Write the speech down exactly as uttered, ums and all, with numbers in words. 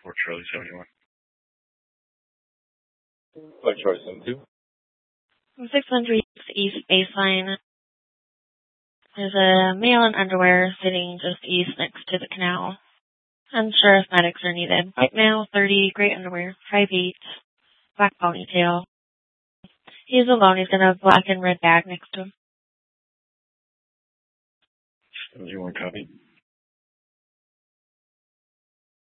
for Charlie seventy-one. Like Charlie seventy-two? six hundred East Baseline. There's a male in underwear sitting just east next to the canal. Unsure if medics are needed. White male, thirty, gray underwear, five eight, black ponytail. He's alone. He's got a black and red bag next to him. seventy-one copy.